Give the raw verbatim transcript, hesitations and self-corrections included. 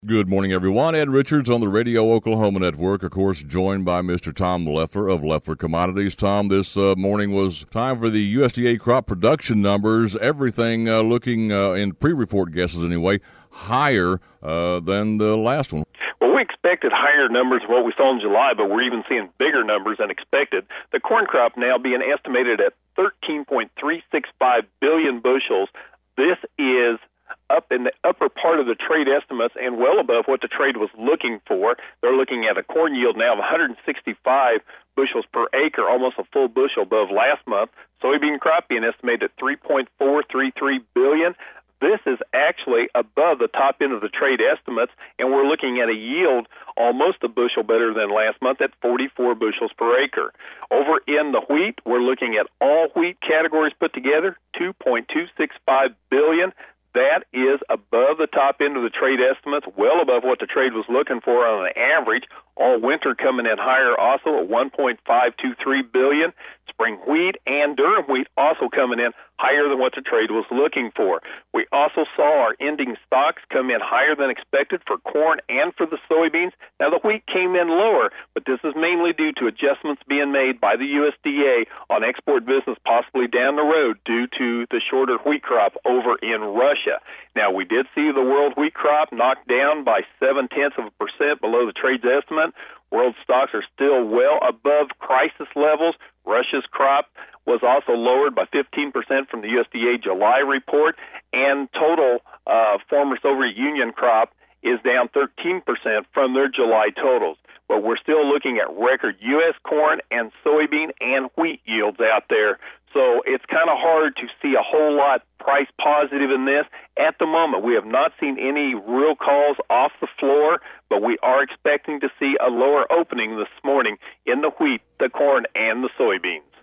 Good morning, everyone. Ed Richards on the Radio Oklahoma Network, of course, joined by Mister Tom Leffler of Leffler Commodities. Tom, this uh, morning was time for the U S D A crop production numbers. Everything uh, looking, uh, in pre-report guesses anyway, higher uh, than the last one. Well, we expected higher numbers than what we saw in July, but we're even seeing bigger numbers than expected. The corn crop now being estimated at thirteen point three six five billion bushels. This is up in the upper part of the trade estimates and well above what the trade was looking for. They're looking at a corn yield now of one hundred sixty-five bushels per acre, almost a full bushel above last month. Soybean crop being estimated at three point four three three billion. This is actually above the top end of the trade estimates, and we're looking at a yield almost a bushel better than last month at forty-four bushels per acre. Over in the wheat, we're looking at all wheat categories put together, two point two six five billion. That is above the top end of the trade estimates, well above what the trade was looking for on an average. All winter coming in higher also at one point five two three billion. Spring wheat and durum wheat also coming in higher than what the trade was looking for. We also saw our ending stocks come in higher than expected for corn and for the soybeans. Now, the wheat came in lower, but this is mainly due to adjustments being made by the U S D A on export business possibly down the road due to the shorter wheat crop over in Russia. Now, we did see the world wheat crop knocked down by seven-tenths of a percent below the trade's estimate. World stocks are still well above crisis levels. Russia's crop was also lowered by fifteen percent from the U S D A July report, and total uh, former Soviet Union crop is down thirteen percent from their July totals. But we're still looking at record U S corn and soybean and wheat yields out there. So it's kind of hard to see a whole lot price positive in this. At the moment, we have not seen any real calls off the floor, but we are expecting to see a lower opening this morning in the wheat, the corn, and the soybeans.